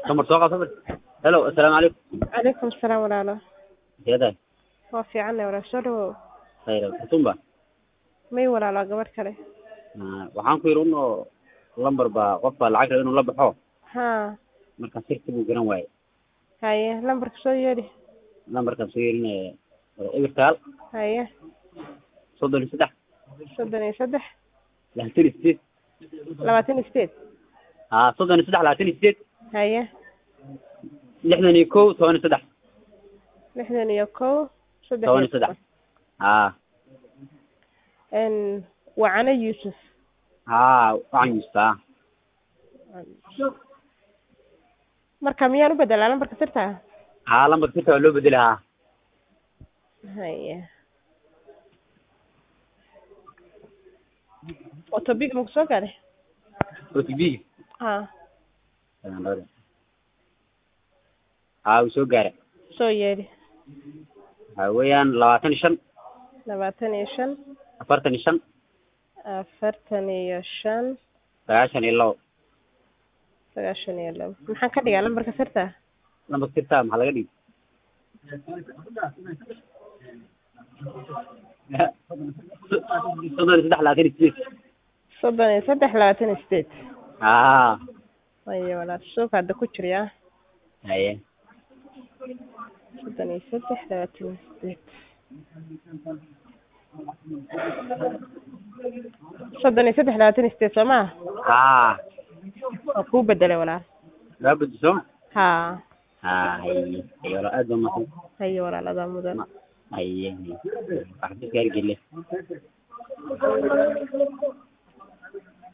كم مرتوقع صبر. هلو السلام عليكم. عليكم السلام walaalo يا ده waa fiicanay walaal soo dhawow خير ثم may walaalo gabadh kale waxaan ku yirno lambar ba qof baa lacag inuu la baxo haa marka sirti buu garan waayay haye lambarka soo yeedhi lambarka soo yeerinay ibirtaal haye 33 33 23 28 33 23 haye 61 13 61 13 وعنا يوسف waxaan yustaa marka miyaan u bedelaa lambarka sirta lambarka sirta waa loo bedelahaa haye otobig ma soo gaadhay OTB haa wuu soo gaaray soo yeedhi waxa weeyaan 25 25 45 45 92 92 maxaan ka dhigaa lambarka sirta lambarka sirta maxaa laga dhigi soddon iyo saddex labaatan iyo sideed ayo walaal suuqa hadda ku jiriya haye soddon iyo saddex labaatan iyo sideed soddon iyo saddex labaatan iyo sideed soo maha waa kuu bedelay walaal waa bedesho haa haye walaal aad baa mahadsan haye walaal adaa mudan haye waxba gaari gelle